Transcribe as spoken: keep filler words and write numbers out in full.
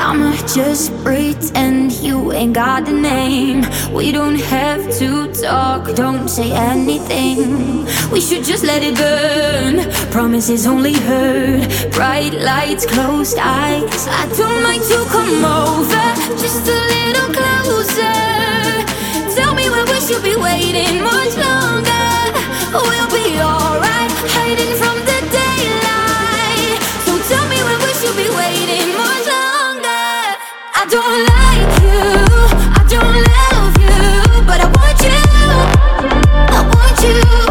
I'ma just pretend you ain't got a name. We don't have to talk, don't say anything. We should just let it burn. Promises only hurt. Bright lights, closed eyes. I don't mind to come over, just a little closer. Tell me where we should be waiting much longer. We'll be alright, hiding from the daylight. So tell me where we should be waiting much longer. I don't like you, I don't love you, but I want you, I want you.